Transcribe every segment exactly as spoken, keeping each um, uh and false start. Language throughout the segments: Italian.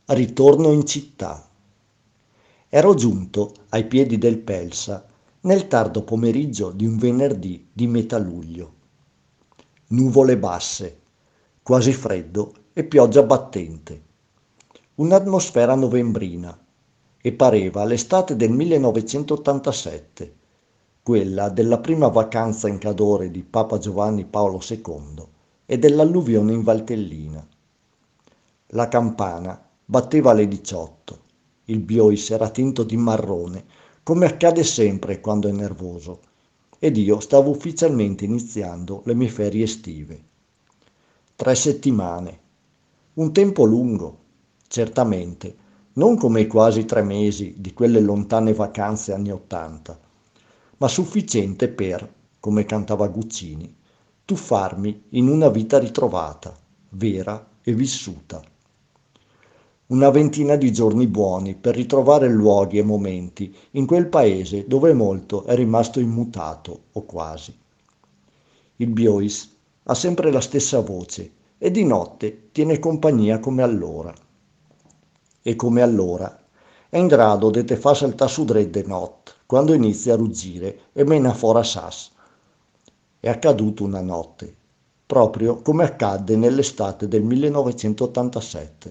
Ritorno in città. Ero giunto ai piedi del Pelsa nel tardo pomeriggio di un venerdì di metà luglio. Nuvole basse, quasi freddo e pioggia battente. Un'atmosfera novembrina e pareva l'estate del millenovecentottantasette, quella della prima vacanza in Cadore di Papa Giovanni Paolo secondo e dell'alluvione in Valtellina. La campana batteva le diciotto. Il Biois era tinto di marrone, come accade sempre quando è nervoso, ed io stavo ufficialmente iniziando le mie ferie estive. Tre settimane. Un tempo lungo, certamente, non come i quasi tre mesi di quelle lontane vacanze anni Ottanta, ma sufficiente per, come cantava Guccini, tuffarmi in una vita ritrovata, vera e vissuta. Una ventina di giorni buoni per ritrovare luoghi e momenti in quel paese dove molto è rimasto immutato, o quasi. Il Biois ha sempre la stessa voce e di notte tiene compagnia come allora. E come allora è in grado de te fa saltare su dredde not quando inizia a ruggire e mena fora sas. È accaduto una notte, proprio come accadde nell'estate del millenovecentottantasette.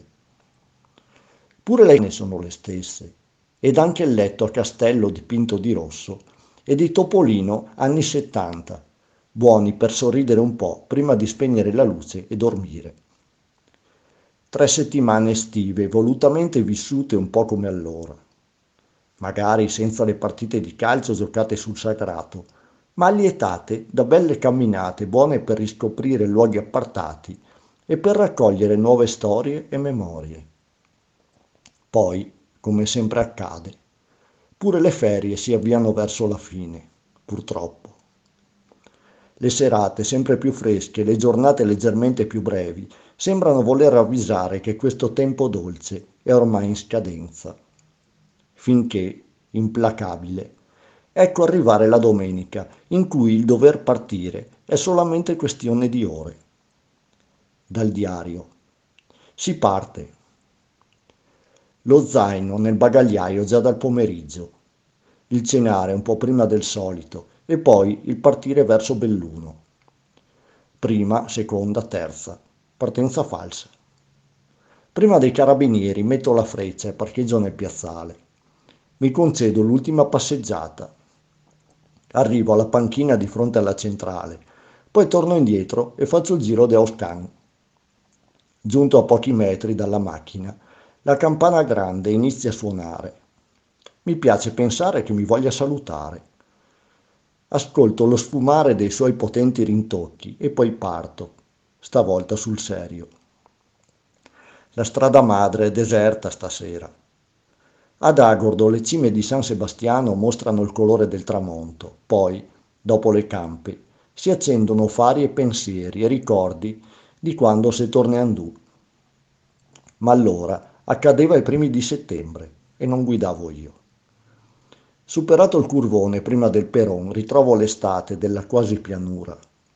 Pure le ne sono le stesse, ed anche il letto a castello dipinto di rosso e di Topolino anni settanta, buoni per sorridere un po' prima di spegnere la luce e dormire. Tre settimane estive volutamente vissute un po' come allora, magari senza le partite di calcio giocate sul sagrato, ma allietate da belle camminate buone per riscoprire luoghi appartati e per raccogliere nuove storie e memorie. Poi, come sempre accade, pure le ferie si avviano verso la fine, purtroppo. Le serate sempre più fresche, le giornate leggermente più brevi, sembrano voler avvisare che questo tempo dolce è ormai in scadenza. Finché, implacabile, ecco arrivare la domenica in cui il dover partire è solamente questione di ore. Dal diario. Si parte. Lo zaino nel bagagliaio già dal pomeriggio, il cenare un po' prima del solito e poi il partire verso Belluno. Prima, seconda, terza. Partenza falsa. Prima dei carabinieri metto la freccia e parcheggio nel piazzale. Mi concedo l'ultima passeggiata. Arrivo alla panchina di fronte alla centrale, poi torno indietro e faccio il giro di Auscan. Giunto a pochi metri dalla macchina, la campana grande inizia a suonare. Mi piace pensare che mi voglia salutare. Ascolto lo sfumare dei suoi potenti rintocchi e poi parto, stavolta sul serio. La strada madre è deserta stasera. Ad Agordo le cime di San Sebastiano mostrano il colore del tramonto, poi, dopo le campe, si accendono fari e pensieri e ricordi di quando se torneandù. Ma allora accadeva ai primi di settembre e non guidavo io. Superato il curvone prima del Peron, ritrovo l'estate della quasi pianura.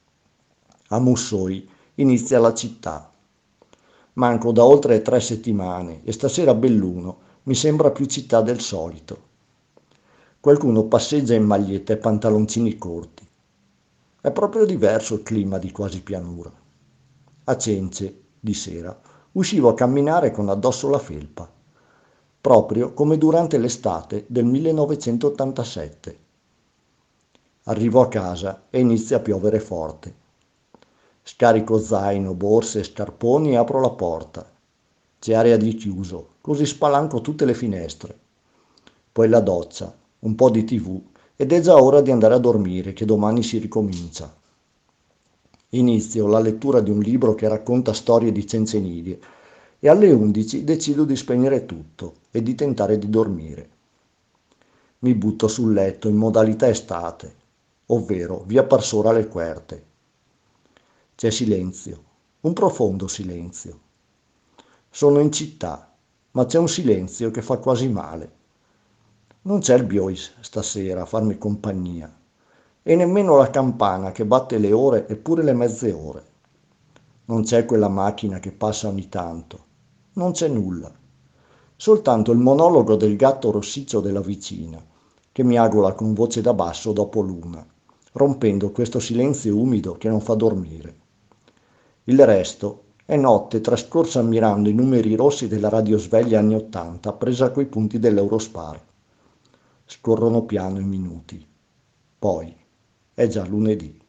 A Mussoi inizia la città. Manco da oltre tre settimane e stasera a Belluno mi sembra più città del solito. Qualcuno passeggia in maglietta e pantaloncini corti. È proprio diverso il clima di quasi pianura. A Cence, di sera, uscivo a camminare con addosso la felpa, proprio come durante l'estate del millenovecentottantasette. Arrivo a casa e inizia a piovere forte. Scarico zaino, borse e scarponi e apro la porta. C'è aria di chiuso, così spalanco tutte le finestre. Poi la doccia, un po' di tivù ed è già ora di andare a dormire, che domani si ricomincia. Inizio la lettura di un libro che racconta storie di Cencenighe e alle undici decido di spegnere tutto e di tentare di dormire. Mi butto sul letto in modalità estate, ovvero via Parsora alle Querte. C'è silenzio, un profondo silenzio. Sono in città, ma c'è un silenzio che fa quasi male. Non c'è il Biois stasera a farmi compagnia e nemmeno la campana che batte le ore e pure le mezze ore. Non c'è quella macchina che passa ogni tanto. Non c'è nulla. soltanto il monologo del gatto rossiccio della vicina, che miagola con voce da basso dopo l'una, rompendo questo silenzio umido che non fa dormire. Il resto è notte trascorsa ammirando i numeri rossi della radiosveglia anni ottanta presa coi punti dell'Eurospar. Scorrono piano i minuti. Poi è già lunedì.